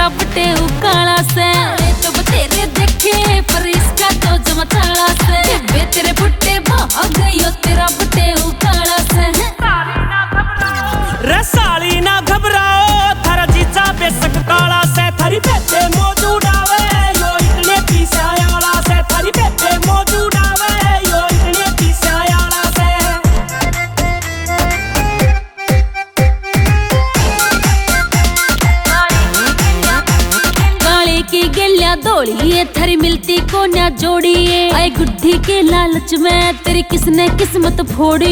तेरा बटे काला से तो बतेरे देखे पर इसका तो जमा चाला से बे तेरे बुट्टे भाग गयो तेरा बटे काला से रे साली ना घबराओ थारा जीजा बेशक काला से थारी बेटे मौजूद आवे यो इतने पीछे आला से थारी बेटे मौजूद आवे यो इतने पीछे आला से काले की गलिया दौड़ी थारी मिलती को ना जोड़ी आए गुड्ढी के लालच में तेरी किसने किस्मत फोड़ी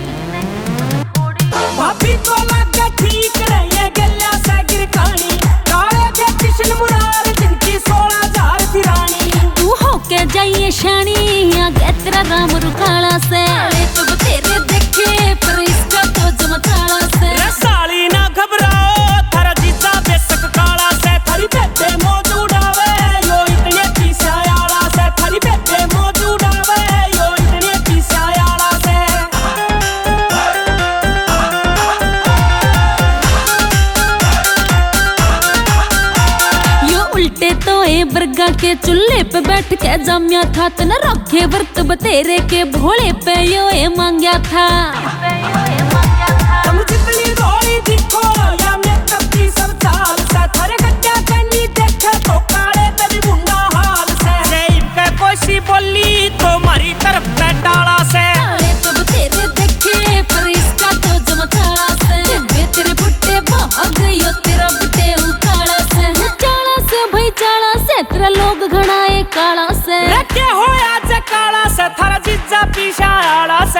भाभी तो लगे ठीक रही गलिया से गिर कहानी काले के कृष्ण मुरार जिनकी 16,000 थी रानी तू होके जाइए शानी आगे तेरा राम रुकाला से तो तेरे देखे पर इसका तो जमा चाला से रे साली ना घबराओ थारा जीजा बेशक काला से थारी बेटे मौजूद आवे यो इतने पीछे आला से थारी बेटे मौजूद आवे यो इतने पीछे आला से उल्टे तो ए बरगा के चूल्हे पे बैठ के जमिया था तन रखे वर्त बतेरे के भोले पे यो ए मांगया था तुम जितनी रोई दिखो या मैं कभी सब चाल से थारे गड्ढा कनी देखे तो काले पे भी बुंदा हाल से जेब के कोई बोली तो मारी तरफ पे डाला से तो बतेरे देखे पर इसका तो जमा चाला से बे तेरे बुट्टे भाग गयो तेरा बुट्टे काला से भाई चाला से तेरा लोग घड़ाए काला से रखे हो आज काला से थारा जीजा पीछे आला से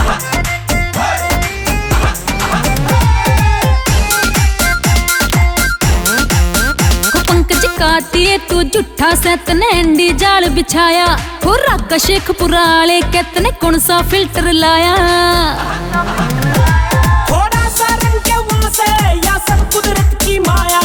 पंकज कातिए तू जुठा से तने अंडी जाल बिछाया हुर्रा का शेख पुराले के तने कौन सा फिल्टर लाया थोड़ा सा रंग के वहां से या सब कुदरत की माया